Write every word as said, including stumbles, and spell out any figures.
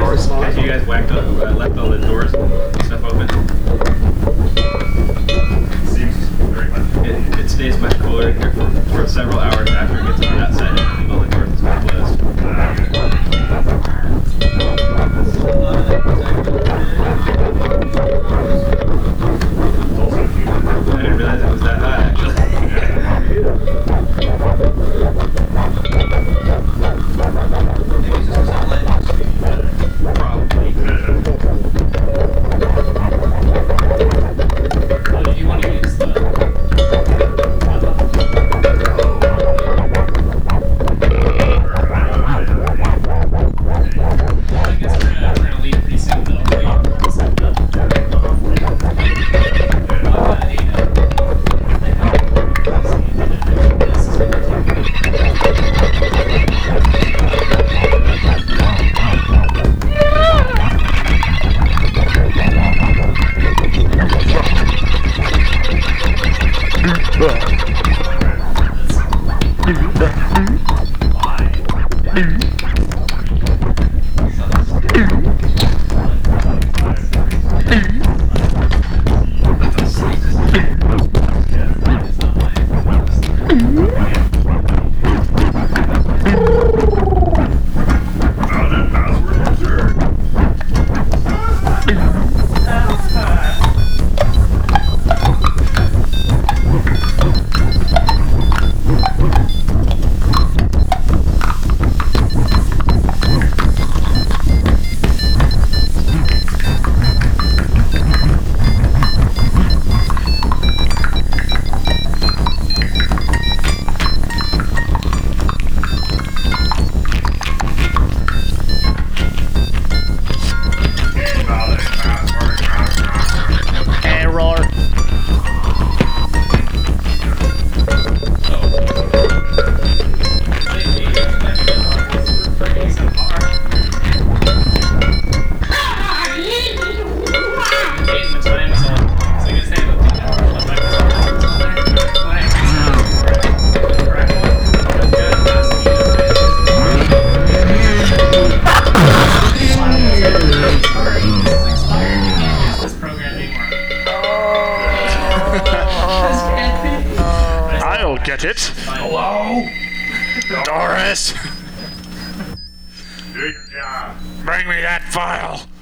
Have you guys whacked up, uh, left all the doors and stuff open? Seems very much. It, it stays much cooler in here for, for several hours after it gets hot outside and leave all the doors and stuff closed. I didn't realize it was that hot actually. Probably. Oh, did you want to use the... I guess we're gonna, we're gonna leave pretty soon though. We- I'll get it. Hello? Doris, Do your job. bring me that file.